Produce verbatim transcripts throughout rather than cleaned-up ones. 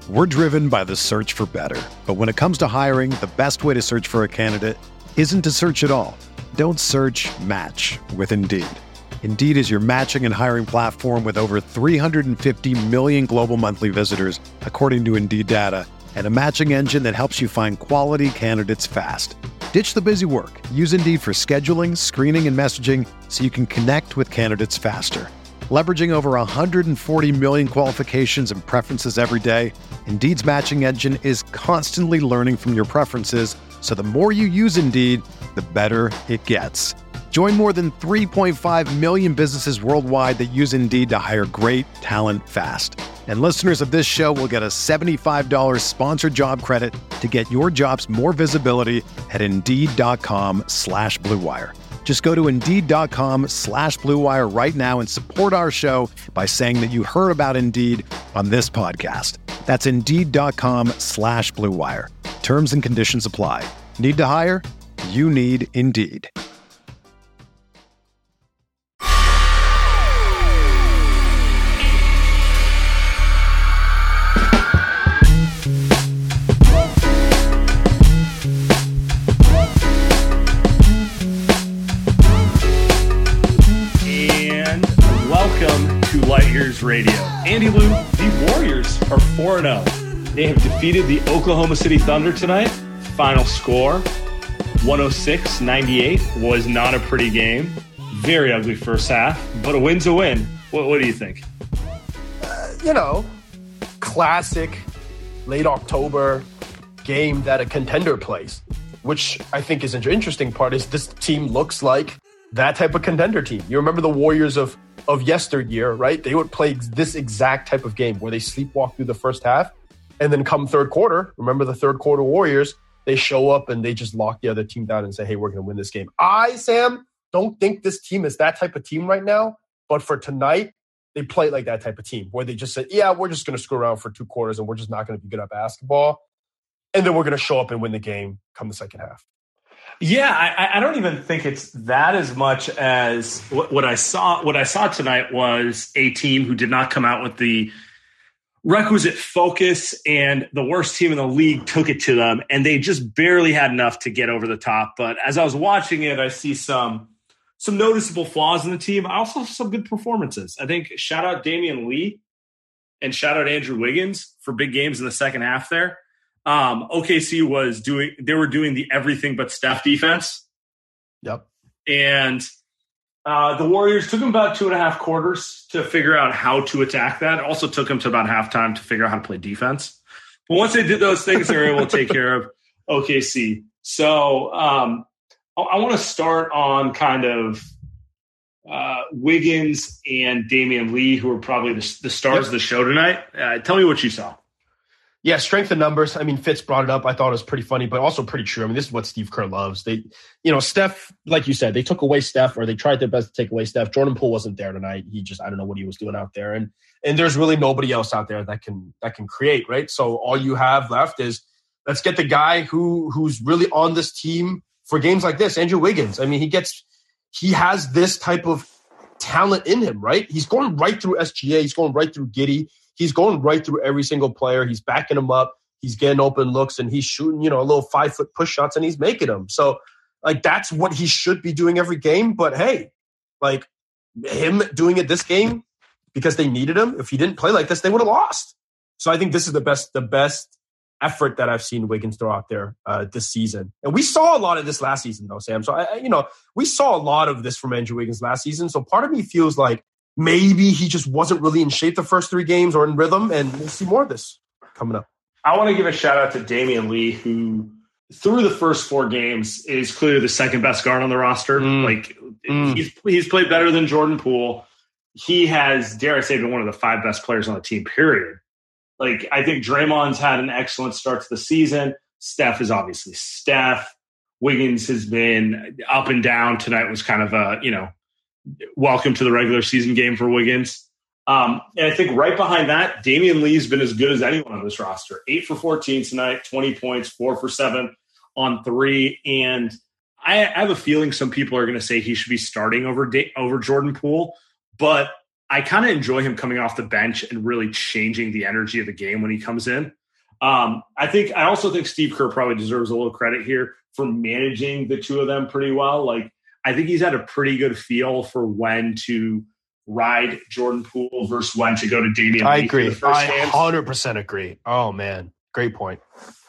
We're driven by the search for better. But when it comes to hiring, the best way to search for a candidate isn't to search at all. Don't search, match with Indeed. Indeed is your matching and hiring platform with over three hundred fifty million global monthly visitors, according to Indeed data, and a matching engine that helps you find quality candidates fast. Ditch the busy work. Use Indeed for scheduling, screening, and messaging so you can connect with candidates faster. Leveraging over one hundred forty million qualifications and preferences every day, Indeed's matching engine is constantly learning from your preferences, so the more you use Indeed, the better it gets. Join more than three point five million businesses worldwide that use Indeed to hire great talent fast. And listeners of this show will get a seventy-five dollars sponsored job credit to get your jobs more visibility at Indeed.com slash Blue Wire. Just go to Indeed.com slash Blue Wire right now and support our show by saying that you heard about Indeed on this podcast. That's Indeed.com slash Blue Wire. Terms and conditions apply. Need to hire? You need Indeed. Welcome to Light Years Radio. Andy Lou, the Warriors are four and oh. They have defeated the Oklahoma City Thunder tonight. Final score, one oh six ninety-eight. Was not a pretty game. Very ugly first half, but a win's a win. What, what do you think? Uh, you know, classic late October game that a contender plays, which I think is an interesting part is this team looks like that type of contender team. You remember the Warriors of of yesteryear, right? They would play this exact type of game where they sleepwalk through the first half, and then come third quarter, remember the third quarter Warriors, they show up and they just lock the other team down and say, hey, we're going to win this game. I, Sam, don't think this team is that type of team right now, but for tonight, they play like that type of team where they just said, yeah, we're just going to screw around for two quarters and we're just not going to be good at basketball, and then we're going to show up and win the game come the second half. Yeah, I, I don't even think it's that as much as what, what I saw. What I saw tonight was a team who did not come out with the requisite focus, and the worst team in the league took it to them, and they just barely had enough to get over the top. But as I was watching it, I see some some noticeable flaws in the team. I also have some good performances. I think shout out Damian Lee and shout out Andrew Wiggins for big games in the second half there. Um, O K C was doing, they were doing the everything but Steph defense. Yep. And uh, the Warriors took them about two and a half quarters to figure out how to attack that. It also took them to about halftime to figure out how to play defense. But once they did those things, they were able to take care of O K C. So um, I, I want to start on kind of uh, Wiggins and Damian Lee, who are probably the, the stars yep. of the show tonight. Uh, tell me what you saw. Yeah, strength in numbers. I mean, Fitz brought it up. I thought it was pretty funny, but also pretty true. I mean, this is what Steve Kerr loves. They, you know, Steph, like you said, they took away Steph, or they tried their best to take away Steph. Jordan Poole wasn't there tonight. He just, I don't know what he was doing out there. And and there's really nobody else out there that can that can create, right? So all you have left is let's get the guy who who's really on this team for games like this, Andrew Wiggins. I mean, he gets he has this type of talent in him, right? He's going right through S G A. He's going right through Giddey. He's going right through every single player. He's backing them up. He's getting open looks, and he's shooting, you know, a little five-foot push shots, and he's making them. So, like, that's what he should be doing every game. But, hey, like, him doing it this game because they needed him, if he didn't play like this, they would have lost. So I think this is the best the best effort that I've seen Wiggins throw out there uh, this season. And we saw a lot of this last season, though, Sam. So, I, you know, we saw a lot of this from Andrew Wiggins last season. So part of me feels like maybe he just wasn't really in shape the first three games or in rhythm, and we'll see more of this coming up. I want to give a shout out to Damian Lee, who through the first four games is clearly the second best guard on the roster. Mm. Like mm. he's he's played better than Jordan Poole. He has, dare I say, been one of the five best players on the team, period. Like, I think Draymond's had an excellent start to the season. Steph is obviously Steph. Wiggins has been up and down. Tonight was kind of a, you know, welcome to the regular season game for Wiggins. Um, and I think right behind that, Damian Lee's been as good as anyone on this roster. eight for fourteen tonight, twenty points, four for seven on three. And I, I have a feeling some people are going to say he should be starting over, over Jordan Poole, but I kind of enjoy him coming off the bench and really changing the energy of the game when he comes in. Um, I think I also think Steve Kerr probably deserves a little credit here for managing the two of them pretty well. Like, I think he's had a pretty good feel for when to ride Jordan Poole versus when to go to Damian Lee. I agree. For the first I games. one hundred percent agree. Oh, man. Great point.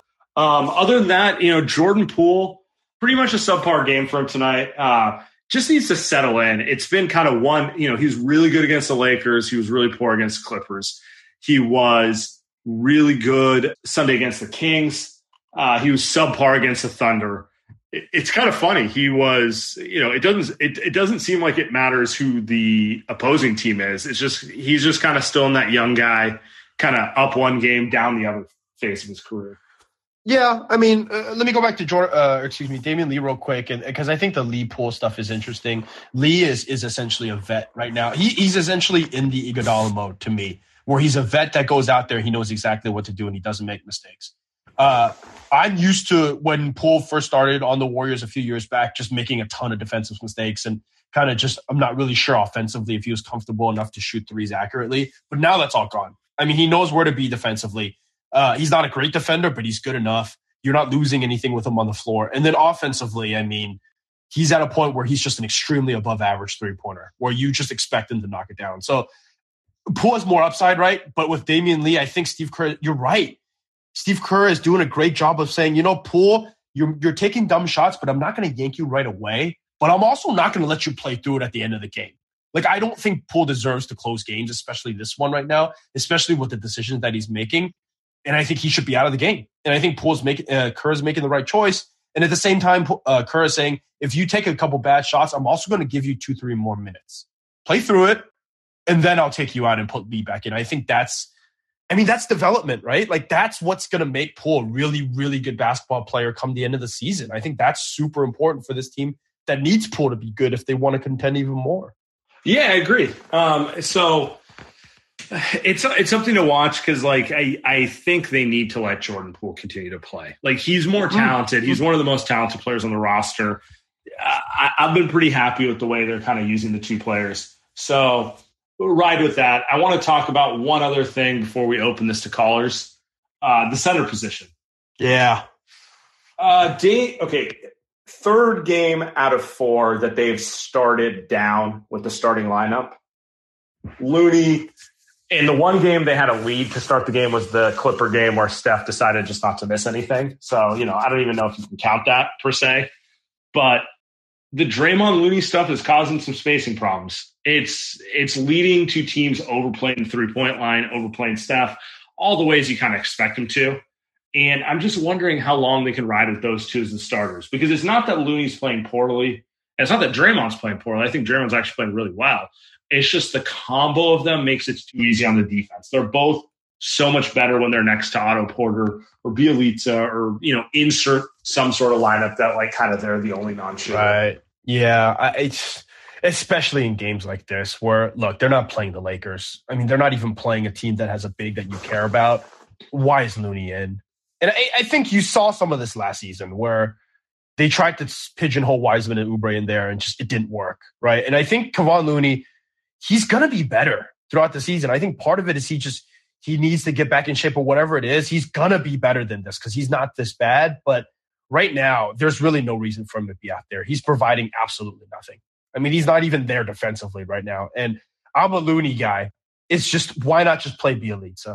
Um, other than that, you know, Jordan Poole, pretty much a subpar game for him tonight. Uh, just needs to settle in. It's been kind of one, you know, he was really good against the Lakers. He was really poor against the Clippers. He was really good Sunday against the Kings. Uh, he was subpar against the Thunder. It, it's kind of funny. He was, you know, it doesn't, it, it doesn't seem like it matters who the opposing team is. It's just, he's just kind of still in that young guy, kind of up one game, down the other phase of his career. Yeah, I mean, uh, let me go back to Jordan, uh, excuse me, Damian Lee real quick, and because I think the Lee Poole stuff is interesting. Lee is is essentially a vet right now. He, he's essentially in the Iguodala mode to me, where he's a vet that goes out there, he knows exactly what to do, and he doesn't make mistakes. Uh, I'm used to when Poole first started on the Warriors a few years back, just making a ton of defensive mistakes and kind of just, I'm not really sure offensively if he was comfortable enough to shoot threes accurately. But now that's all gone. I mean, he knows where to be defensively. Uh, he's not a great defender, but he's good enough. You're not losing anything with him on the floor. And then offensively, I mean, he's at a point where he's just an extremely above average three-pointer where you just expect him to knock it down. So Poole has more upside, right? But with Damian Lee, I think Steve Kerr, you're right. Steve Kerr is doing a great job of saying, you know, Poole, you're, you're taking dumb shots, but I'm not going to yank you right away. But I'm also not going to let you play through it at the end of the game. Like, I don't think Poole deserves to close games, especially this one right now, especially with the decisions that he's making. And I think he should be out of the game. And I think Poole's making, uh, Kerr is making the right choice. And at the same time, uh, Kerr is saying, if you take a couple bad shots, I'm also going to give you two, three more minutes. Play through it, and then I'll take you out and put me back in. I think that's, I mean, that's development, right? Like, that's what's going to make Poole a really, really good basketball player come the end of the season. I think that's super important for this team that needs Poole to be good if they want to contend even more. Yeah, I agree. Um, so it's it's something to watch because, like, I, I think they need to let Jordan Poole continue to play. Like, he's more talented. He's one of the most talented players on the roster. I, I've been pretty happy with the way they're kind of using the two players. So we'll ride with that. I want to talk about one other thing before we open this to callers, uh, the center position. Yeah. Uh, day, okay, third game out of four that they've started down with the starting lineup. Looney, in the one game they had a lead to start the game was the Clipper game where Steph decided just not to miss anything. So, you know, I don't even know if you can count that per se. But the Draymond Looney stuff is causing some spacing problems. It's it's leading to teams overplaying the three-point line, overplaying Steph, all the ways you kind of expect them to. And I'm just wondering how long they can ride with those two as the starters. Because it's not that Looney's playing poorly. It's not that Draymond's playing poorly. I think Draymond's actually playing really well. It's just the combo of them makes it too easy on the defense. They're both so much better when they're next to Otto Porter or Bjelica or, you know, insert some sort of lineup that, like, kind of they're the only non-shooter. Right. Yeah. I, it's especially in games like this where, look, they're not playing the Lakers. I mean, they're not even playing a team that has a big that you care about. Why is Looney in? And I, I think you saw some of this last season where they tried to pigeonhole Wiseman and Oubre in there and just it didn't work, right? And I think Kevon Looney, he's going to be better throughout the season. I think part of it is he just he needs to get back in shape or whatever it is. He's going to be better than this because he's not this bad. But right now, there's really no reason for him to be out there. He's providing absolutely nothing. I mean, he's not even there defensively right now. And I'm a Looney guy. It's just, why not just play Bjelica?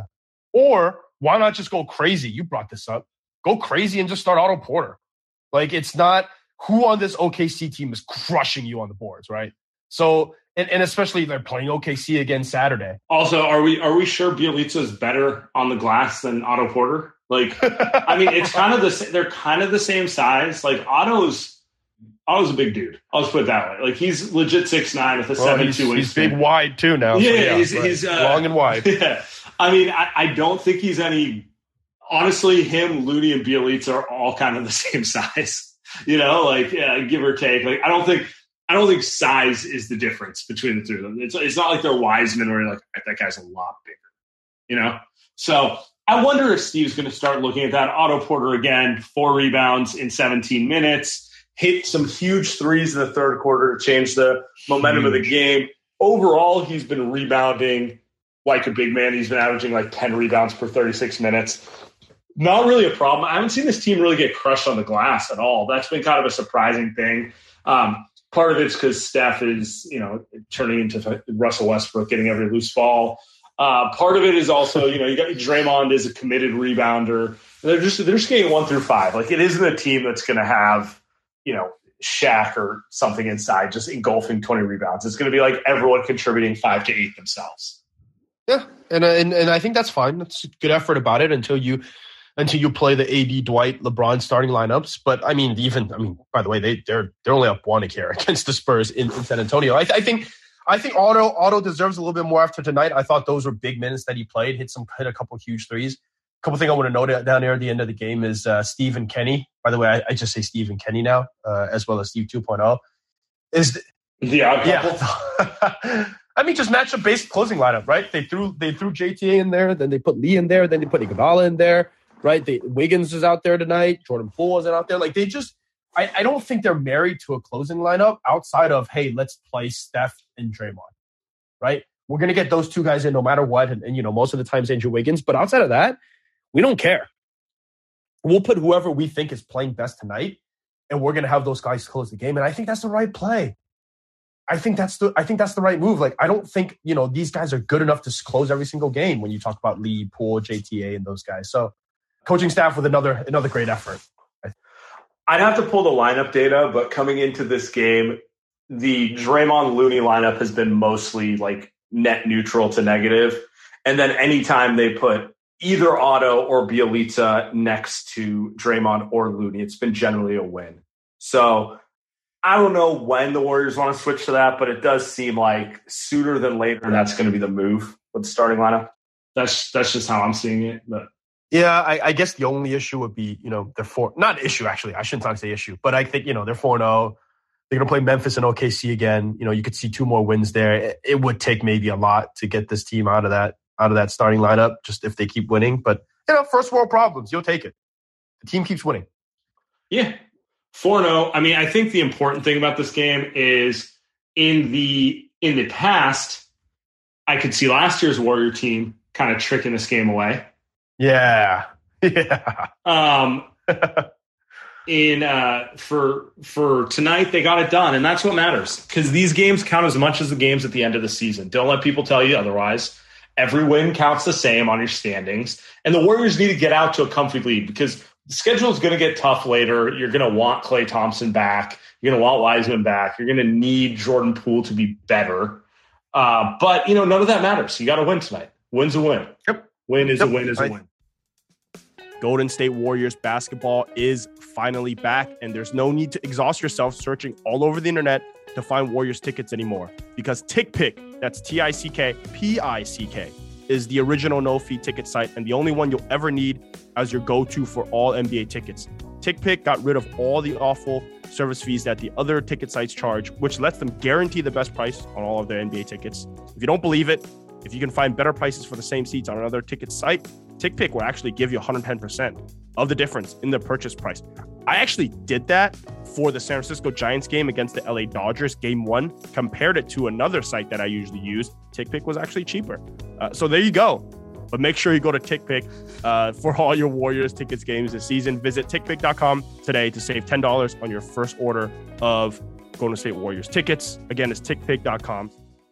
Or why not just go crazy? You brought this up. Go crazy and just start Otto Porter. Like, it's not who on this O K C team is crushing you on the boards, right? So, and, and especially they're playing O K C again Saturday. Also, are we are we sure Bjelica is better on the glass than Otto Porter? Like, I mean, it's kind of the they're kind of the same size. Like, Otto's Otto's a big dude. I'll just put it that way. Like, he's legit six nine with a well, seven he's, two. He's big wide too now. Yeah, so yeah he's, right. he's uh, long and wide. Yeah. I mean, I, I don't think he's any. Honestly, him, Looney, and Bjelica are all kind of the same size. You know, like, yeah, give or take. Like, I don't think. I don't think size is the difference between the two of them. It's, it's not like they're Wiseman where you're like, that guy's a lot bigger, you know? So I wonder if Steve's going to start looking at that. Otto Porter again, four rebounds in seventeen minutes, hit some huge threes in the third quarter to change the momentum huge. of the game. Overall, he's been rebounding like a big man. He's been averaging like ten rebounds per thirty-six minutes. not really a problem. I haven't seen this team really get crushed on the glass at all. That's been kind of a surprising thing. Um, part of it's because Steph is, you know, turning into Russell Westbrook, getting every loose ball. Uh, part of it is also, you know, you got Draymond is a committed rebounder. They're just they're just getting one through five. Like, it isn't a team that's going to have, you know, Shaq or something inside just engulfing twenty rebounds. It's going to be like everyone contributing five to eight themselves. Yeah, and and and I think that's fine. That's a good effort about it until you until you play the A D, Dwight, LeBron starting lineups. But I mean, even I mean, by the way, they they're they're only up one here against the Spurs in, in San Antonio. I, th- I think. I think Otto Otto deserves a little bit more after tonight. I thought those were big minutes that he played. Hit some, hit a couple huge threes. A couple things I want to note down there at the end of the game is uh, Steve and Kenny. By the way, I, I just say Steve and Kenny now, uh, as well as Steve two point oh. Is the, the odd yeah. I mean, just match a basic closing lineup, right? They threw they threw J T A in there, then they put Lee in there, then they put Iguodala in there, right? They, Wiggins is out there tonight. Jordan Poole wasn't out there. Like, they just. I, I don't think they're married to a closing lineup outside of, hey, let's play Steph and Draymond. Right? We're going to get those two guys in no matter what. And, and, you know, most of the times Andrew Wiggins. But outside of that, we don't care. We'll put whoever we think is playing best tonight, and we're going to have those guys close the game. And I think that's the right play. I think that's the I think that's the right move. Like, I don't think, you know, these guys are good enough to close every single game when you talk about Lee, Poole, J T A, and those guys. So coaching staff with another another great effort. I'd have to pull the lineup data, but coming into this game, the Draymond Looney lineup has been mostly like net neutral to negative. And then anytime they put either Otto or Bjelica next to Draymond or Looney, it's been generally a win. So I don't know when the Warriors want to switch to that, but it does seem like sooner than later that's going to be the move with the starting lineup. That's that's just how I'm seeing it. But yeah, I, I guess the only issue would be, you know, they're four not issue actually. I shouldn't talk say issue, but I think, you know, they're four and oh. They're going to play Memphis and O K C again. You know, you could see two more wins there. It, it would take maybe a lot to get this team out of that out of that starting lineup, just if they keep winning. But, you know, first world problems, you'll take it. The team keeps winning. Yeah, four and oh. I mean, I think the important thing about this game is in the in the past, I could see last year's Warrior team kind of tricking this game away. Yeah, yeah. Um. In uh, for for tonight, they got it done, and that's what matters, because these games count as much as the games at the end of the season. Don't let people tell you otherwise. Every win counts the same on your standings, and the Warriors need to get out to a comfy lead, because the schedule is going to get tough later. You're going to want Klay Thompson back. You're going to want Wiseman back. You're going to need Jordan Poole to be better. Uh, but you know, none of that matters. You got to win tonight. Win's a win. Yep. Win is yep. a win is I- a win. Golden State Warriors basketball is finally back, and there's no need to exhaust yourself searching all over the internet to find Warriors tickets anymore, because TickPick, that's T I C K P I C K, is the original no-fee ticket site and the only one you'll ever need as your go-to for all N B A tickets. TickPick got rid of all the awful service fees that the other ticket sites charge, which lets them guarantee the best price on all of their N B A tickets. If you don't believe it, if you can find better prices for the same seats on another ticket site, TickPick will actually give you one hundred ten percent of the difference in the purchase price. I actually did that for the San Francisco Giants game against the L A Dodgers, game one, compared it to another site that I usually use. TickPick was actually cheaper. Uh, so there you go. But make sure you go to TickPick uh, for all your Warriors tickets games this season. Visit tick pick dot com today to save ten dollars on your first order of Golden State Warriors tickets. Again, it's tick pick dot com.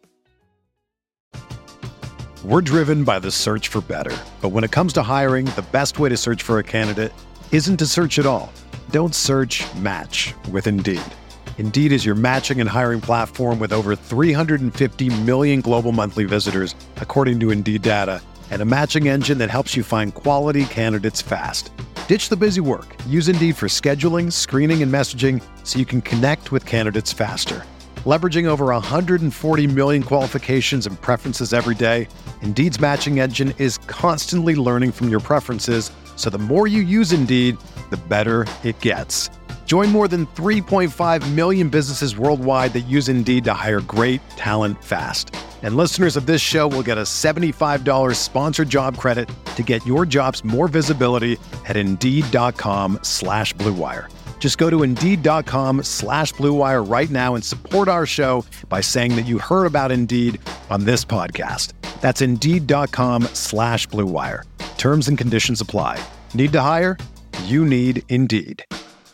We're driven by the search for better. But when it comes to hiring, the best way to search for a candidate isn't to search at all. Don't search, match with Indeed. Indeed is your matching and hiring platform with over three hundred fifty million global monthly visitors, according to Indeed data, and a matching engine that helps you find quality candidates fast. Ditch the busy work. Use Indeed for scheduling, screening, and messaging so you can connect with candidates faster. Leveraging over one hundred forty million qualifications and preferences every day, Indeed's matching engine is constantly learning from your preferences, so the more you use Indeed, the better it gets. Join more than three point five million businesses worldwide that use Indeed to hire great talent fast. And listeners of this show will get a seventy-five dollars sponsored job credit to get your jobs more visibility at Indeed.com slash Blue Wire. Just go to Indeed.com slash Blue Wire right now and support our show by saying that you heard about Indeed on this podcast. That's Indeed.com slash Blue Wire. Terms and conditions apply. Need to hire? You need Indeed.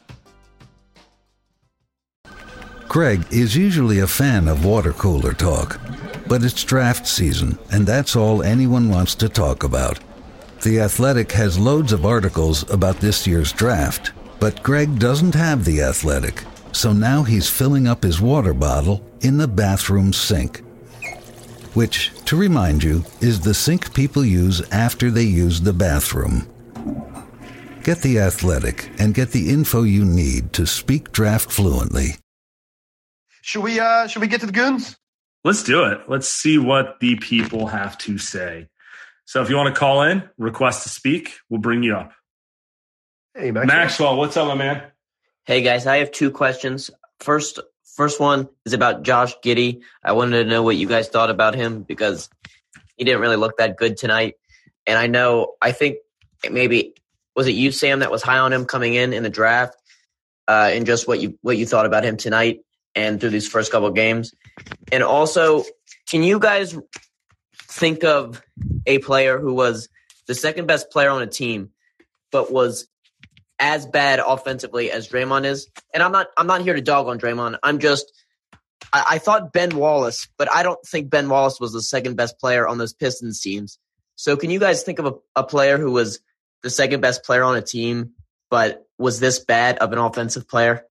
Greg is usually a fan of water cooler talk, but it's draft season, and that's all anyone wants to talk about. The Athletic has loads of articles about this year's draft, but Greg doesn't have The Athletic, so now he's filling up his water bottle in the bathroom sink. Which, to remind you, is the sink people use after they use the bathroom. Get The Athletic and get the info you need to speak draft fluently. Should we uh should we get to the goons? Let's do it. Let's see what the people have to say. So if you want to call in, request to speak, we'll bring you up. Hey, Maxwell. Maxwell, what's up, my man? Hey, guys, I have two questions. First, first one is about Josh Giddey. I wanted to know what you guys thought about him because he didn't really look that good tonight. And I know, I think maybe, was it you, Sam, that was high on him coming in in the draft, uh, and just what you what you thought about him tonight and through these first couple of games? And also, can you guys think of a player who was the second best player on a team, but was as bad offensively as Draymond is? And I'm not I'm not here to dog on Draymond. I'm just I, I thought Ben Wallace, but I don't think Ben Wallace was the second best player on those Pistons teams. So can you guys think of a, a player who was the second best player on a team, but was this bad of an offensive player?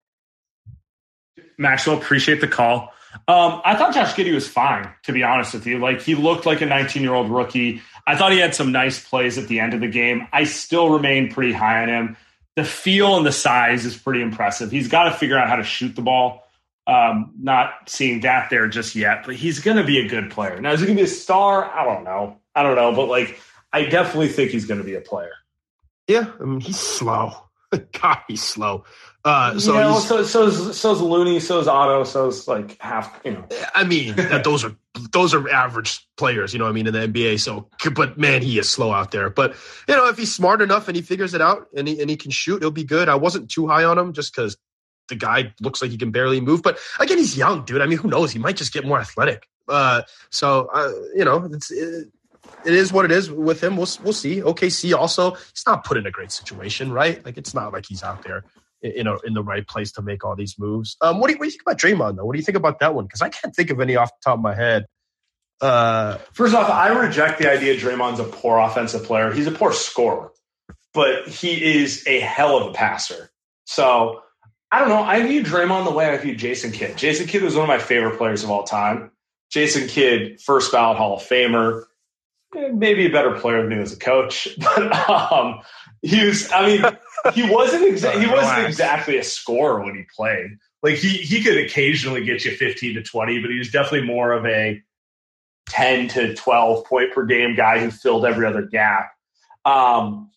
Maxwell, appreciate the call. Um, I thought Josh Giddey was fine, to be honest with you. Like, he looked like a nineteen-year-old rookie. I thought he had some nice plays at the end of the game. I still remain pretty high on him. The feel and the size is pretty impressive. He's got to figure out how to shoot the ball. Um, not seeing that there just yet, but he's going to be a good player. Now, is he going to be a star? I don't know. I don't know, but, like, I definitely think he's going to be a player. Yeah, I mean, he's slow. God, he's slow. Uh, so you know, he's, so so's so's Looney, so's Otto, so's like half. You know, I mean, that those are those are average players. You know what I mean, in the N B A. So, but man, he is slow out there. But you know, if he's smart enough and he figures it out and he and he can shoot, he'll be good. I wasn't too high on him just because the guy looks like he can barely move. But again, he's young, dude. I mean, who knows? He might just get more athletic. Uh, so uh, you know, it's. It, It is what it is with him. We'll we'll see. O K C also, he's not put in a great situation, right? Like, it's not like he's out there in a, in the right place to make all these moves. Um, what do you, what do you think about Draymond, though? What do you think about that one? Because I can't think of any off the top of my head. Uh, First off, I reject the idea Draymond's a poor offensive player. He's a poor scorer, but he is a hell of a passer. So I don't know. I view Draymond the way I view Jason Kidd. Jason Kidd was one of my favorite players of all time. Jason Kidd, first ballot Hall of Famer. Maybe a better player than me as a coach, but um, he was. I mean, he wasn't. Exa- he wasn't exactly a scorer when he played. Like, he he could occasionally get you fifteen to twenty, but he was definitely more of a ten to twelve point per game guy who filled every other gap. Um,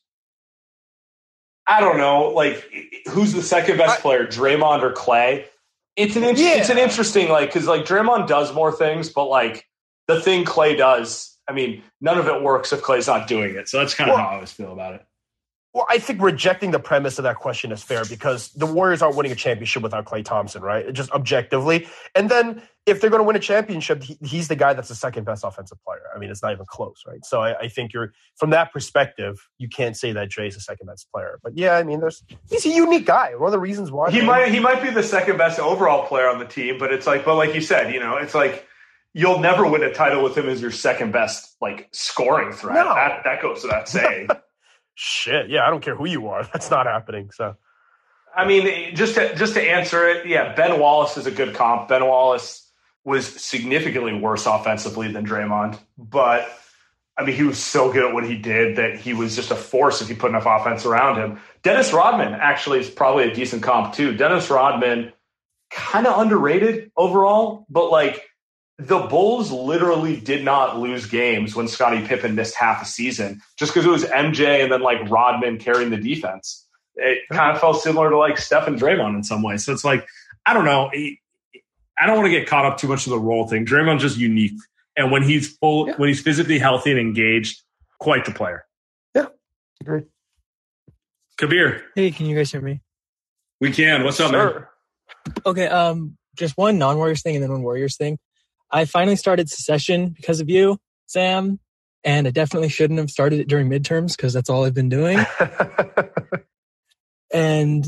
I don't know. Like, who's the second best I, player, Draymond or Clay? It's an yeah. it's an interesting, like, because like Draymond does more things, but like the thing Clay does. I mean, none of it works if Clay's not doing it. So that's kind of well, how I always feel about it. Well, I think rejecting the premise of that question is fair because the Warriors aren't winning a championship without Klay Thompson, right? Just objectively. And then if they're going to win a championship, he, he's the guy that's the second best offensive player. I mean, it's not even close, right? So I, I think you're from that perspective, you can't say that Dre's the second best player. But yeah, I mean, there's he's a unique guy. One of the reasons why he man, might he might be the second best overall player on the team, but it's like, but like you said, you know, it's like. You'll never win a title with him as your second best, like, scoring threat. No. That that goes without saying. Shit, yeah, I don't care who you are. That's not happening. So, I mean, just to, just to answer it, yeah, Ben Wallace is a good comp. Ben Wallace was significantly worse offensively than Draymond, but I mean, he was so good at what he did that he was just a force if you put enough offense around him. Dennis Rodman actually is probably a decent comp too. Dennis Rodman, kind of underrated overall, but like. The Bulls literally did not lose games when Scottie Pippen missed half a season just because it was M J and then like Rodman carrying the defense. It kind of felt similar to like Steph and Draymond in some ways. So it's like, I don't know. I don't want to get caught up too much of the role thing. Draymond's just unique. And when he's full, yeah. when he's physically healthy and engaged, quite the player. Yeah, agreed. Kabir. Hey, can you guys hear me? We can. What's up, sure. man? Okay, um, just one non-Warriors thing and then one Warriors thing. I finally started Secession because of you, Sam. and I definitely shouldn't have started it during midterms because that's all I've been doing. And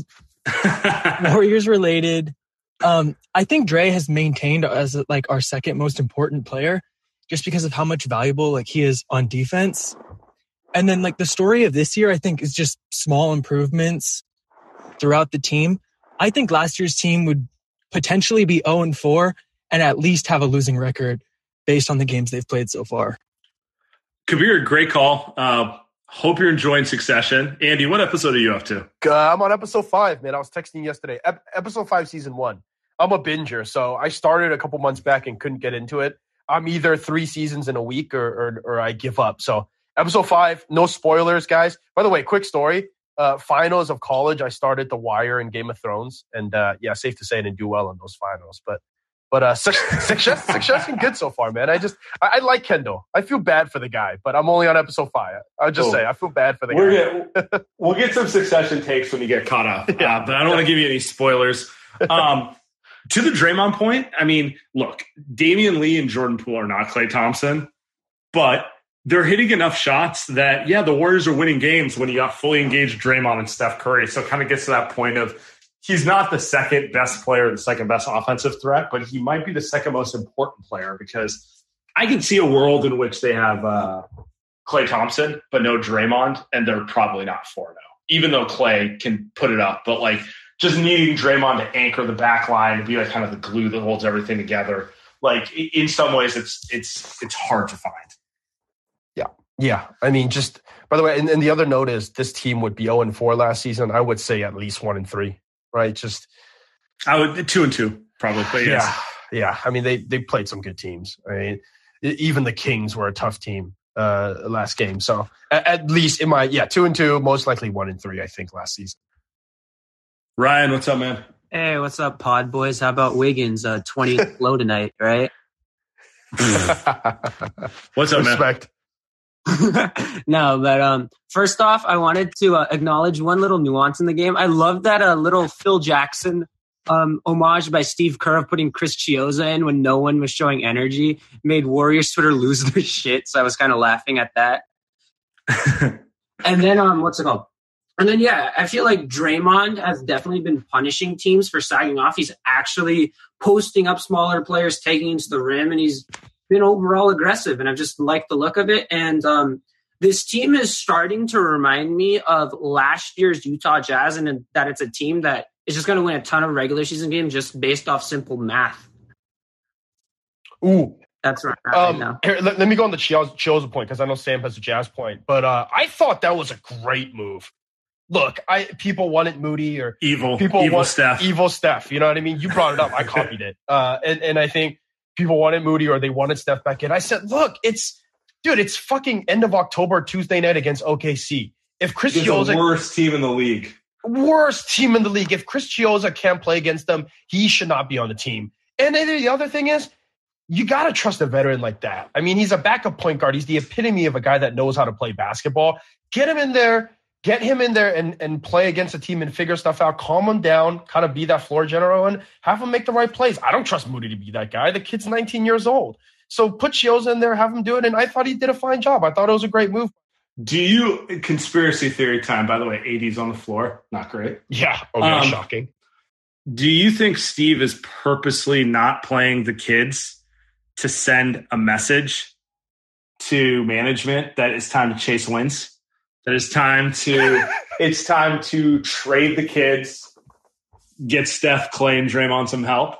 Warriors related, um, I think Dre has maintained as like our second most important player just because of how much valuable like he is on defense. And then like the story of this year, I think is just small improvements throughout the team. I think last year's team would potentially be oh and four and at least have a losing record based on the games they've played so far. Kabir, great call. Uh, hope you're enjoying Succession. Andy, what episode are you up to? Uh, I'm on episode five, man. I was texting yesterday. Ep- episode five, season one. I'm a binger, so I started a couple months back and couldn't get into it. I'm either three seasons in a week or or, or I give up. So episode five, no spoilers, guys. By the way, quick story. Uh, finals of college, I started The Wire and Game of Thrones. And uh, yeah, safe to say I didn't do well in those finals. But but uh, success, success been good so far, man. I just, I, I like Kendall. I feel bad for the guy, but I'm only on episode five. I'll just cool. say, I feel bad for the We're guy. Get, we'll get some Succession takes when you get caught up. Yeah. Uh, but I don't want to give you any spoilers. Um, to the Draymond point, I mean, look, Damian Lee and Jordan Poole are not Klay Thompson, but they're hitting enough shots that, yeah, the Warriors are winning games when you got fully engaged Draymond and Steph Curry. So it kind of gets to that point of he's not the second best player, the second best offensive threat, but he might be the second most important player because I can see a world in which they have uh, Klay Thompson, but no Draymond, and they're probably not four oh, even though Klay can put it up. But like just needing Draymond to anchor the back line and be like kind of the glue that holds everything together. Like in some ways, it's it's it's hard to find. Yeah. Yeah. I mean, just by the way, and, and the other note is this team would be oh and four last season. I would say at least one and three, right? Just I would two and two probably. Yes. Yeah. Yeah. I mean, they, they played some good teams. I mean, even the Kings were a tough team uh, last game. So at, at least in my, yeah, two and two, most likely one and three, I think last season. Ryan, what's up, man? Hey, what's up, pod boys? How about Wiggins? Uh, twentieth low tonight, right? What's up, Respect. man? No, but um, first off, I wanted to uh, acknowledge one little nuance in the game. I love that uh, little Phil Jackson um, homage by Steve Kerr of putting Chris Chiozza in when no one was showing energy. Made Warriors Twitter lose their shit, so I was kind of laughing at that. And then, um, what's it called? And then, yeah, I feel like Draymond has definitely been punishing teams for sagging off. He's actually posting up smaller players, taking into the rim, and he's been overall aggressive, and I've just liked the look of it. And um, this team is starting to remind me of last year's Utah Jazz, and that it's a team that is just going to win a ton of regular season games just based off simple math. Ooh. That's right, um, right now. Here, let, let me go on the Chiozza point because I know Sam has a Jazz point, but uh, I thought that was a great move. Look, I people wanted Moody or evil, people evil want, Steph, evil Steph. You know what I mean? You brought it up. I copied it, uh, and and I think people wanted Moody or they wanted Steph back in. I said, look, it's dude, it's fucking end of October, Tuesday night against O K C. If Chris it's Chiozza, the worst team in the league, worst team in the league. If Chris Chiozza can't play against them, he should not be on the team. And then the other thing is, you got to trust a veteran like that. I mean, he's a backup point guard. He's the epitome of a guy that knows how to play basketball. Get him in there. Get him in there and, and play against a team and figure stuff out. Calm him down, kind of be that floor general, and have him make the right plays. I don't trust Moody to be that guy. The kid's nineteen years old. So put Chiozza in there, have him do it, and I thought he did a fine job. I thought it was a great move. Do you – conspiracy theory time, by the way, A D's on the floor. Not great. Yeah. Okay, um, shocking. Do you think Steve is purposely not playing the kids to send a message to management that it's time to chase wins? That it's time to it's time to trade the kids, get Steph, Klay, and Draymond some help.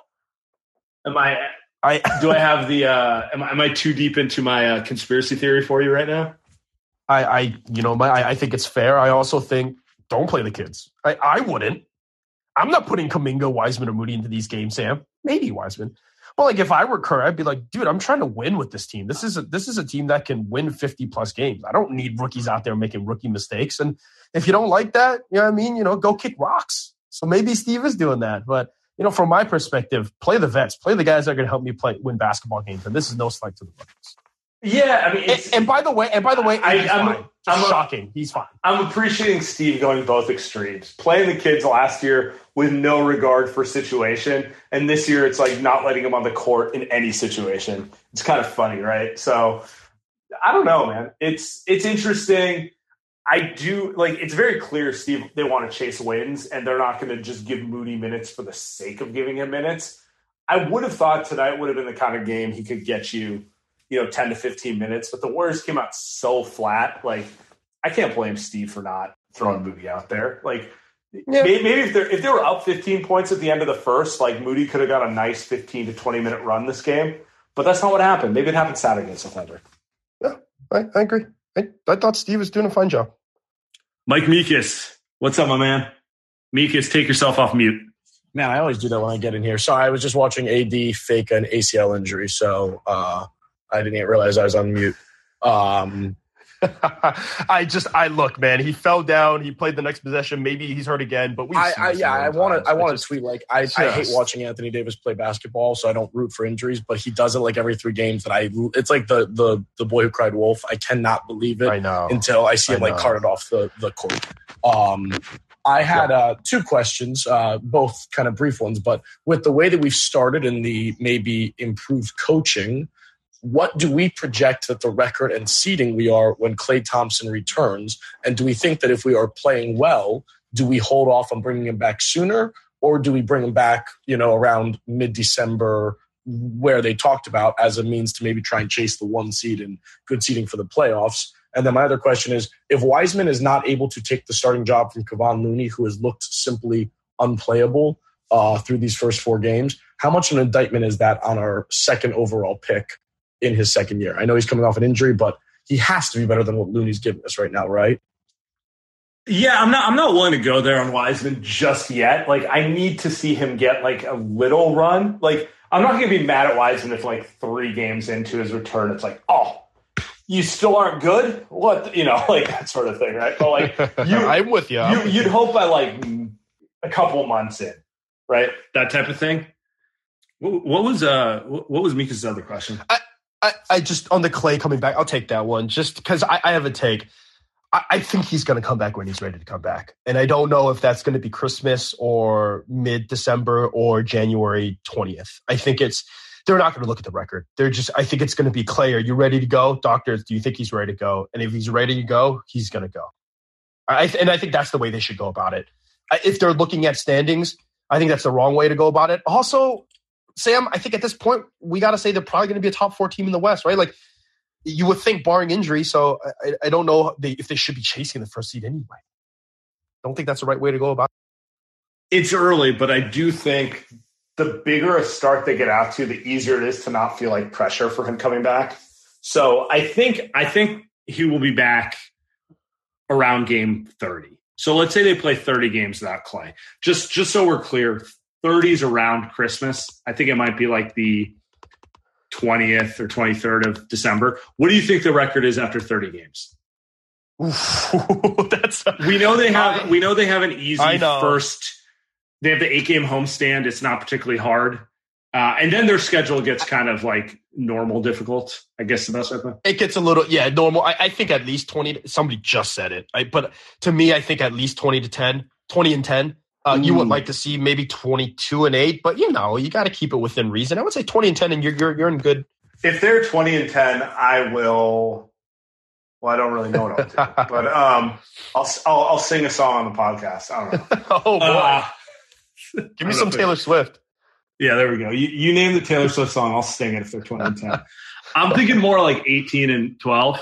Am I? I do I have the? Uh, am, I, am I too deep into my uh, conspiracy theory for you right now? I, I you know, my I, I think it's fair. I also think don't play the kids. I, I wouldn't. I'm not putting Kuminga, Wiseman, or Moody into these games, Sam. Maybe Wiseman. But like if I were Kerr, I'd be like, dude, I'm trying to win with this team. This is a, this is a team that can win fifty plus games. I don't need rookies out there making rookie mistakes. And if you don't like that, you know what I mean? You know, go kick rocks. So maybe Steve is doing that. But, you know, from my perspective, play the vets. Play the guys that are going to help me play win basketball games. And this is no slight to the rookies. Yeah, I mean, and, and by the way, and by the way, I, he's I'm, fine. I'm shocking. He's fine. I'm appreciating Steve going both extremes. Playing the kids last year with no regard for situation, and this year it's like not letting him on the court in any situation. It's kind of funny, right? So I don't know, man. It's it's interesting. I do like. It's very clear, Steve. They want to chase wins, and they're not going to just give Moody minutes for the sake of giving him minutes. I would have thought tonight would have been the kind of game he could get you, you know, ten to fifteen minutes. But the Warriors came out so flat. Like, I can't blame Steve for not throwing Moody out there. Like, yeah. maybe, maybe if they if they were up fifteen points at the end of the first, like Moody could have got a nice fifteen to twenty minute run this game. But that's not what happened. Maybe it happened Saturday against the Thunder. Yeah, I, I agree. I, I thought Steve was doing a fine job. Mike Meekus, what's up, my man? Meekus, take yourself off mute. Man, I always do that when I get in here. Sorry, I was just watching A D fake an A C L injury, so uh, I didn't realize I was on mute. Um, I just, I look, man. He fell down. He played the next possession. Maybe he's hurt again, but we. I, I yeah, I want to. I want to tweet like I, just, I hate watching Anthony Davis play basketball, so I don't root for injuries. But he does it like every three games. That I, it's like the the the boy who cried wolf. I cannot believe it. I know until I see him I like carted off the the court. Um, I had uh, two questions, uh, both kind of brief ones, but with the way that we've started and the maybe improved coaching. What do we project that the record and seeding we are when Klay Thompson returns? And do we think that if we are playing well, do we hold off on bringing him back sooner? Or do we bring him back, you know, around mid-December where they talked about as a means to maybe try and chase the one seed and good seeding for the playoffs? And then my other question is, if Wiseman is not able to take the starting job from Kevon Looney, who has looked simply unplayable uh, through these first four games, how much an indictment is that on our second overall pick in his second year? I know he's coming off an injury, but he has to be better than what Looney's giving us right now, right? Yeah, I'm not I'm not willing to go there on Wiseman just yet. Like, I need to see him get like a little run. Like, I'm not going to be mad at Wiseman if like three games into his return, it's like, oh, you still aren't good? What, you know, like that sort of thing, right? But like, you, I'm with you. you you'd hope by like a couple months in, right? That type of thing. What, what was uh what was Mika's other question? I, I, I just, on the Klay coming back, I'll take that one just because I, I have a take. I, I think he's going to come back when he's ready to come back. And I don't know if that's going to be Christmas or mid-December or January twentieth. I think it's, they're not going to look at the record. They're just, I think it's going to be Klay, are you ready to go? Doctors, do you think he's ready to go? And if he's ready to go, he's going to go. I, and I think that's the way they should go about it. If they're looking at standings, I think that's the wrong way to go about it. Also, Sam, I think at this point, we got to say they're probably going to be a top four team in the West, right? Like, you would think barring injury, so I, I don't know they, if they should be chasing the first seed anyway. Don't think that's the right way to go about it. It's early, but I do think the bigger a start they get out to, the easier it is to not feel like pressure for him coming back. So I think I think he will be back around game thirty. So let's say they play thirty games without Klay. Just, just so we're clear, thirties around Christmas. I think it might be like the twentieth or twenty-third of December. What do you think the record is after thirty games? Ooh, that's a, we know they have. I, we know they have an easy know. first. They have the eight game homestand. It's not particularly hard, uh, and then their schedule gets kind of like normal difficult. I guess the best way to put it. It gets a little yeah normal. I, I think at least twenty. Somebody just said it, I, but to me, I think at least twenty to ten, twenty and ten. Uh, you would like to see maybe twenty-two and eight, but you know, you got to keep it within reason. I would say twenty and ten, and you're you're you're in good. If they're twenty and ten, I will. Well, I don't really know what I'll do, but um, I'll, I'll I'll sing a song on the podcast. I don't know. Oh boy, uh, give me some Taylor Swift. Yeah, there we go. You you name the Taylor Swift song, I'll sing it. If they're twenty and ten, I'm thinking more like eighteen and twelve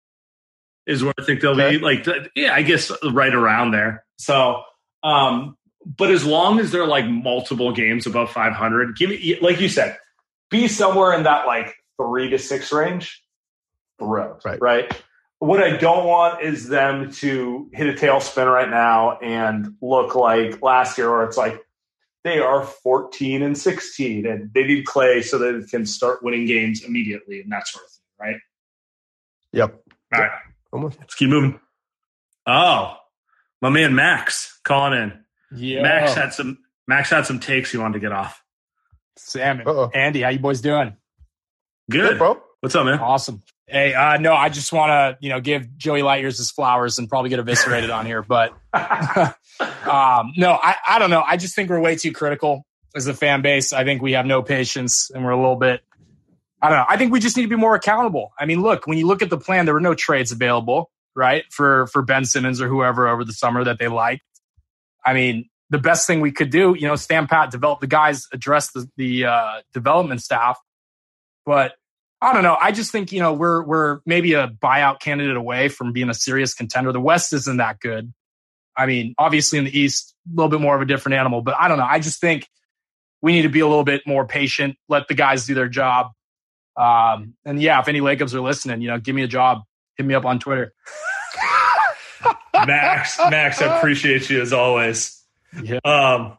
is where I think they'll okay. be. Like, yeah, I guess right around there. So. um But as long as they're like multiple games above five hundred, give me, like you said, be somewhere in that like three to six range. Thrilled, right? Right. What I don't want is them to hit a tailspin right now and look like last year, where it's like they are fourteen and sixteen, and they need Klay so that it can start winning games immediately and that sort of thing, right? Yep. All right, let's keep moving. Oh, my man Max calling in. Yeah. Max had some Max had some takes he wanted to get off. Sam, Uh-oh. Andy, how you boys doing? Good, Good, bro. What's up, man? Awesome. Hey, uh, no, I just want to, you know, give Joey Lightyears his flowers and probably get eviscerated on here, but um, no, I, I don't know. I just think we're way too critical as a fan base. I think we have no patience, and we're a little bit, I don't know. I think we just need to be more accountable. I mean, look, when you look at the plan, there were no trades available, right, for for Ben Simmons or whoever over the summer that they liked. I mean, the best thing we could do, you know, stand pat, develop the guys, address the, the uh, development staff. But I don't know. I just think, you know, we're we're maybe a buyout candidate away from being a serious contender. The West isn't that good. I mean, obviously in the East, a little bit more of a different animal. But I don't know. I just think we need to be a little bit more patient, let the guys do their job. Um, and yeah, if any Lakers are listening, you know, give me a job. Hit me up on Twitter. Max, Max, I appreciate you as always. Yeah. Um,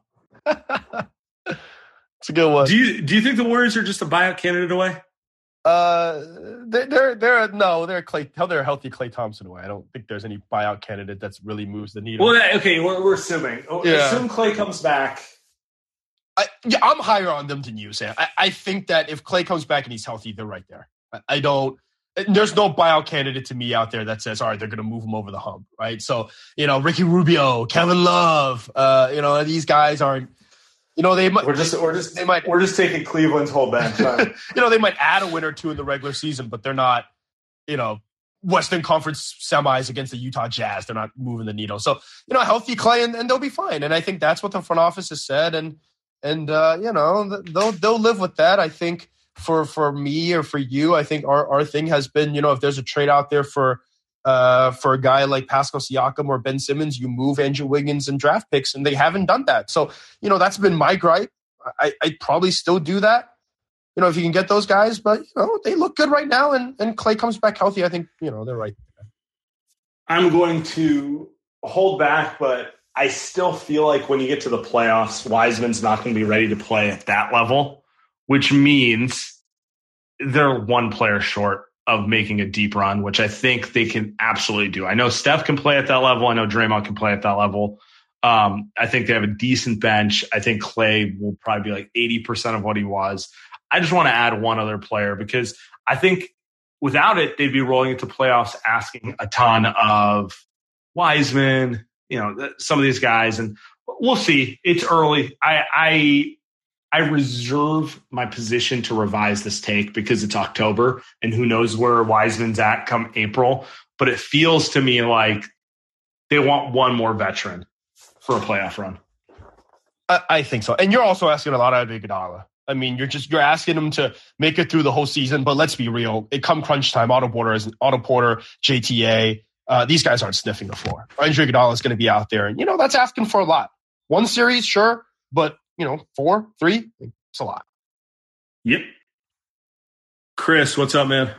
it's a good one. Do you do you think the Warriors are just a buyout candidate away? Uh, they're they're, they're no, they're Clay. Hell, they're a healthy Klay Thompson away. I don't think there's any buyout candidate that's really moves the needle. Well, that, okay, we're, we're assuming. Yeah. Assume Klay comes back. I, yeah, I'm higher on them than you, Sam. I, I think that if Klay comes back and he's healthy, they're right there. I, I don't. There's no buyout candidate to me out there that says, all right, they're going to move him over the hump, right? So, you know, Ricky Rubio, Kevin Love, uh, you know, these guys aren't, you know, they might. We're just, we're just, they might, we're just taking Cleveland's whole bench. Right? You know, they might add a win or two in the regular season, but they're not, you know, Western Conference semis against the Utah Jazz. They're not moving the needle. So, you know, healthy Klay and, and they'll be fine. And I think that's what the front office has said. And, and uh, you know, they'll they'll live with that. I think. For for me or for you, I think our, our thing has been, you know, if there's a trade out there for uh, for a guy like Pascal Siakam or Ben Simmons, you move Andrew Wiggins and draft picks, and they haven't done that. So, you know, that's been my gripe. I, I'd probably still do that, you know, if you can get those guys. But, you know, they look good right now, and, and Klay comes back healthy. I think, you know, they're right there. I'm going to hold back, but I still feel like when you get to the playoffs, Wiseman's not going to be ready to play at that level. Which means they're one player short of making a deep run, which I think they can absolutely do. I know Steph can play at that level. I know Draymond can play at that level. Um, I think they have a decent bench. I think Klay will probably be like eighty percent of what he was. I just want to add one other player because I think without it, they'd be rolling into playoffs asking a ton of Wiseman, you know, some of these guys. And we'll see. It's early. I, I, I reserve my position to revise this take because it's October and who knows where Wiseman's at come April. But it feels to me like they want one more veteran for a playoff run. I, I think so. And you're also asking a lot out of Iguodala. I mean, you're just you're asking him to make it through the whole season. But let's be real. It come crunch time. Otto Porter, is, Otto Porter, J T A, uh, these guys aren't sniffing the floor. Andrew Iguodala is going to be out there. And, you know, that's asking for a lot. One series, sure. But you know, four, three, it's a lot. Yep. Chris, what's up, man?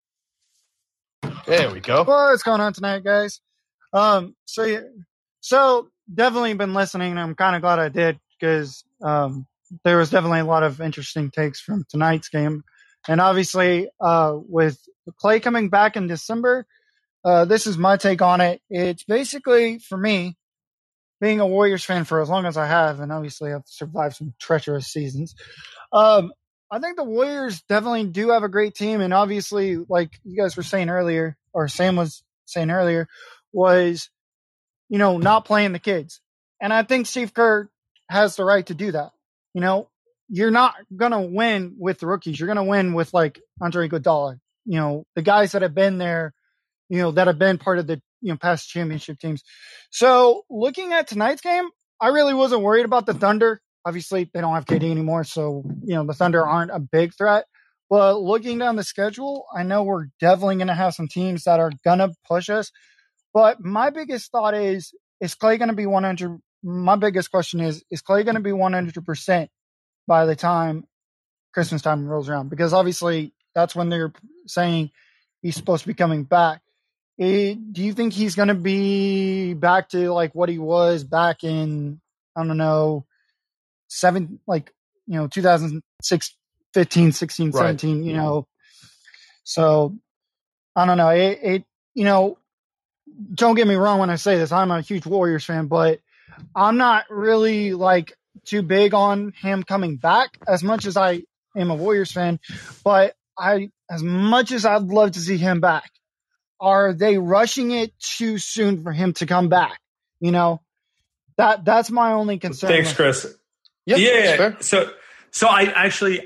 There we go. What's going on tonight, guys? Um, so, yeah, so definitely been listening. And I'm kind of glad I did because um, there was definitely a lot of interesting takes from tonight's game. And obviously, uh, with Klay coming back in December, uh, this is my take on it. It's basically, for me, being a Warriors fan for as long as I have, and obviously I've survived some treacherous seasons, um, I think the Warriors definitely do have a great team. And obviously, like you guys were saying earlier, or Sam was saying earlier, was, you know, not playing the kids. And I think Steve Kerr has the right to do that. You know, you're not going to win with the rookies. You're going to win with, like, Andre Iguodala, you know, the guys that have been there, you know, that have been part of the, you know, past championship teams. So looking at tonight's game, I really wasn't worried about the Thunder. Obviously, they don't have K D anymore, so, you know, the Thunder aren't a big threat. But looking down the schedule, I know we're definitely going to have some teams that are going to push us. But my biggest thought is, is Klay going to be one hundred? My biggest question is, is Klay going to be one hundred percent by the time Christmas time rolls around? Because obviously, that's when they're saying he's supposed to be coming back. It, do you think he's going to be back to like what he was back in, I don't know, seven, like, you know, two thousand six, fifteen, sixteen, right. seventeen, you know? So I don't know. It, it, you know, don't get me wrong when I say this, I'm a huge Warriors fan, but I'm not really like too big on him coming back as much as I am a Warriors fan, but I, as much as I'd love to see him back, are they rushing it too soon for him to come back? You know, that that's my only concern. Thanks, Chris. Yep, yeah. So, so I actually,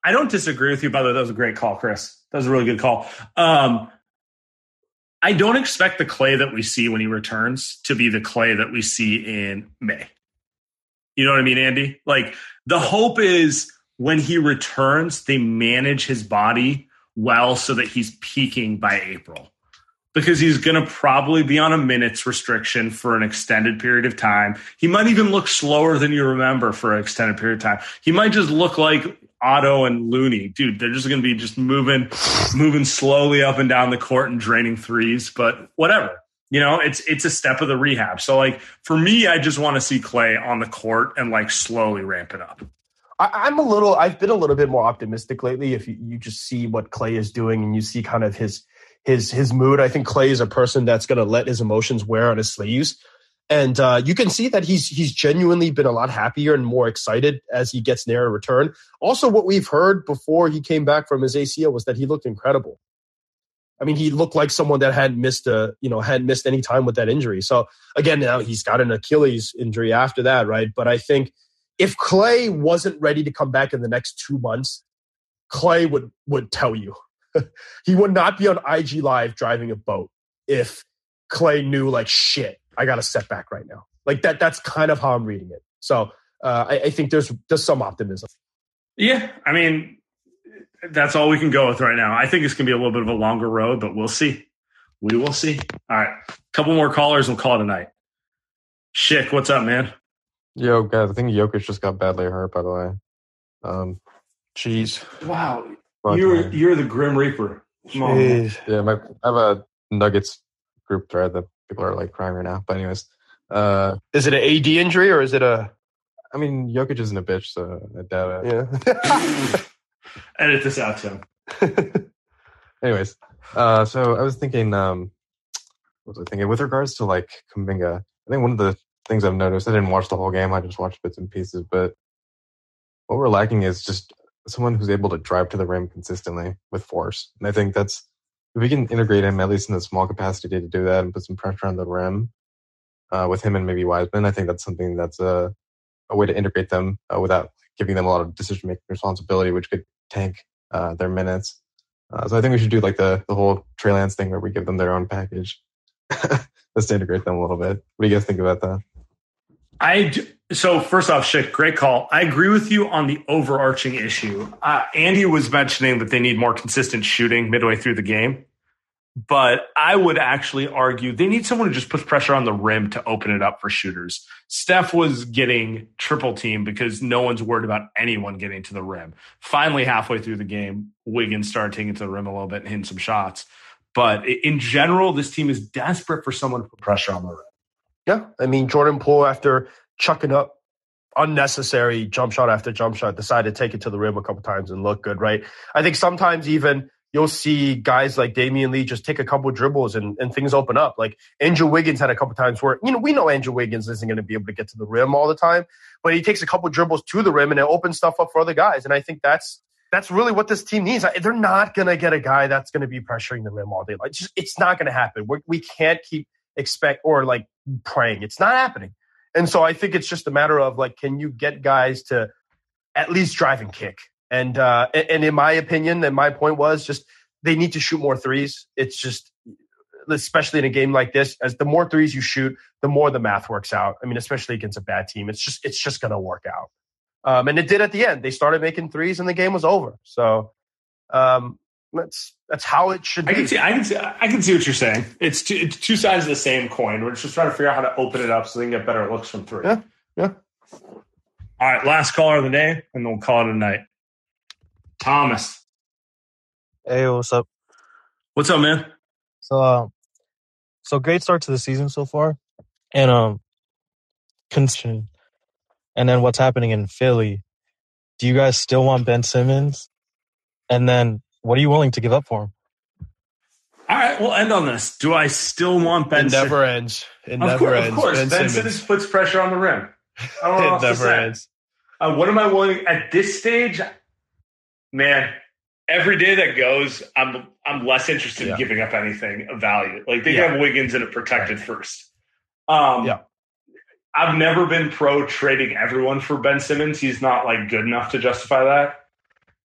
I don't disagree with you. By the way, that was a great call, Chris. That was a really good call. Um, I don't expect the Klay that we see when he returns to be the Klay that we see in May. You know what I mean, Andy? Like, the hope is when he returns, they manage his body well so that he's peaking by April. Because he's going to probably be on a minutes restriction for an extended period of time. He might even look slower than you remember for an extended period of time. He might just look like Otto and Looney. Dude, they're just going to be just moving moving slowly up and down the court and draining threes. But whatever. You know, it's it's a step of the rehab. So, like, for me, I just want to see Klay on the court and, like, slowly ramp it up. I, I'm a little – I've been a little bit more optimistic lately. If you, you just see what Klay is doing and you see kind of his – His his mood. I think Klay is a person that's going to let his emotions wear on his sleeves. And uh, you can see that he's he's genuinely been a lot happier and more excited as he gets near a return. Also, what we've heard before he came back from his A C L was that he looked incredible. I mean, he looked like someone that hadn't missed a, you know, hadn't missed any time with that injury. So again, now he's got an Achilles injury after that, right? But I think if Klay wasn't ready to come back in the next two months, Klay would would tell you. He would not be on I G Live driving a boat if Klay knew, like, shit, I got a setback right now. Like that. That's kind of how I'm reading it. So uh, I, I think there's there's some optimism. Yeah, I mean, that's all we can go with right now. I think it's going to be a little bit of a longer road, but we'll see. We will see. All right, a couple more callers. We'll call it a night. Schick, what's up, man? Yo, guys, I think Jokic just got badly hurt, by the way. Um, Jeez. Wow. You're you're the Grim Reaper. Come on. Yeah, my, I have a Nuggets group thread that people are like crying right now. But anyways, uh, is it an A D injury or is it a? I mean, Jokic isn't a bitch, so I doubt it. Yeah. Edit this out, Tim. Anyways, uh, so I was thinking, um, what was I thinking with regards to like Kuminga? I think one of the things I've noticed, I didn't watch the whole game. I just watched bits and pieces, but what we're lacking is just someone who's able to drive to the rim consistently with force. And I think that's, if we can integrate him, at least in a small capacity to do that and put some pressure on the rim uh, with him and maybe Wiseman, I think that's something that's a, a way to integrate them uh, without giving them a lot of decision-making responsibility, which could tank uh, their minutes. Uh, so I think we should do like the, the whole Trey Lance thing where we give them their own package. Let's integrate them a little bit. What do you guys think about that? I do, so first off, Schick, great call. I agree with you on the overarching issue. Uh, Andy was mentioning that they need more consistent shooting midway through the game, but I would actually argue they need someone who just puts pressure on the rim to open it up for shooters. Steph was getting triple team because no one's worried about anyone getting to the rim. Finally, halfway through the game, Wiggins started taking it to the rim a little bit and hitting some shots. But in general, this team is desperate for someone to put pressure on the rim. Yeah, I mean, Jordan Poole, after chucking up unnecessary jump shot after jump shot, decided to take it to the rim a couple times and look good, right? I think sometimes even you'll see guys like Damian Lee just take a couple dribbles and, and things open up. Like Andrew Wiggins had a couple times where, you know, we know Andrew Wiggins isn't going to be able to get to the rim all the time, but he takes a couple dribbles to the rim and it opens stuff up for other guys. And I think that's that's really what this team needs. They're not going to get a guy that's going to be pressuring the rim all day. Like, just, it's not going to happen. We're, we can't keep expect or like praying. It's not happening. And so I think it's just a matter of like, can you get guys to at least drive and kick? And uh, and in my opinion, and my point was just they need to shoot more threes. It's just, especially in a game like this, as the more threes you shoot, the more the math works out. I mean, especially against a bad team, it's just it's just going to work out. Um, and it did at the end. They started making threes, and the game was over. So um, that's that's how it should be. I can see. I can see. I can see what you're saying. It's two, it's two sides of the same coin. We're just trying to figure out how to open it up so they can get better looks from three. Yeah. Yeah. All right. Last caller of the day, and then we'll call it a night. Thomas. Hey, what's up? What's up, man? So, uh, so great start to the season so far, and um, concern, and then what's happening in Philly. Do you guys still want Ben Simmons? And then, what are you willing to give up for him? All right, we'll end on this. Do I still want Ben? It Simmons? never ends. It of never course, ends. Of course, Ben, Ben Simmons. Simmons puts pressure on the rim. I don't know it what else never to say. ends. Uh, what am I willing at this stage? Man, every day that goes, I'm I'm less interested Yeah. in giving up anything of value. Like they Yeah. have Wiggins in a protected first. Um, Yeah. I've never been pro trading everyone for Ben Simmons. He's not like good enough to justify that.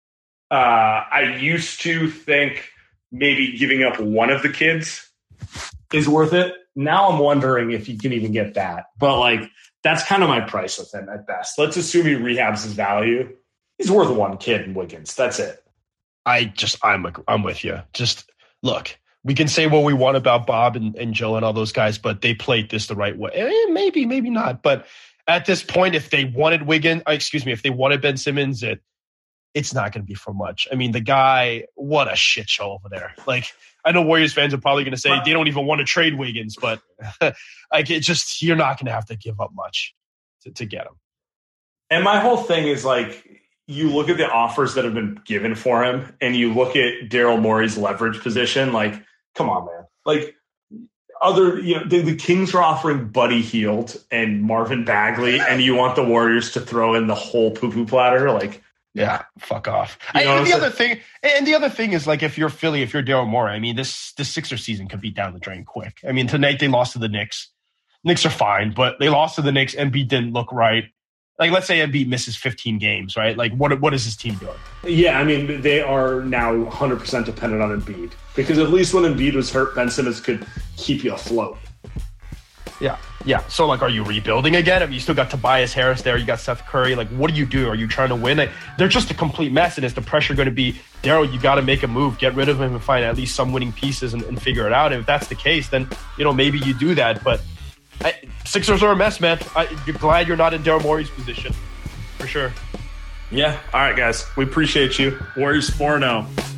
Uh, I used to think maybe giving up one of the kids is worth it. Now I'm wondering if you can even get that. But, like, that's kind of my price with him at best. Let's assume he rehabs his value. He's worth one kid in Wiggins. That's it. I just, I'm I'm with you. Just, look, we can say what we want about Bob and, and Joe and all those guys, but they played this the right way. Eh, maybe, maybe not. But at this point, if they wanted Wiggins, excuse me, if they wanted Ben Simmons, it it's not going to be for much. I mean, the guy, what a shit show over there. Like, I know Warriors fans are probably going to say they don't even want to trade Wiggins, but like, it just, you're not going to have to give up much to, to get him. And my whole thing is, like, you look at the offers that have been given for him and you look at Daryl Morey's leverage position, like, come on, man. Like, other, you know, the, the Kings are offering Buddy Hield and Marvin Bagley, and you want the Warriors to throw in the whole poo-poo platter? Like, yeah, fuck off. You know I, and the other thing, and the other thing is, like, if you're Philly, if you're Daryl Morey, I mean, this this Sixers season could be down the drain quick. I mean, tonight they lost to the Knicks. Knicks are fine, but they lost to the Knicks. Embiid didn't look right. Like, let's say Embiid misses fifteen games, right? Like, what what is his team doing? Yeah, I mean, they are now one hundred percent dependent on Embiid. Because at least when Embiid was hurt, Ben Simmons could keep you afloat. Yeah, yeah. So, like, are you rebuilding again? I mean, you still got Tobias Harris there. You got Seth Curry. Like, what do you do? Are you trying to win? Like, they're just a complete mess. And is the pressure going to be, Daryl, you got to make a move, get rid of him and find at least some winning pieces and, and figure it out. And if that's the case, then, you know, maybe you do that. But I, Sixers are a mess, man. I, you're glad you're not in Daryl Morey's position. For sure. Yeah. All right, guys. We appreciate you. Warriors four and oh.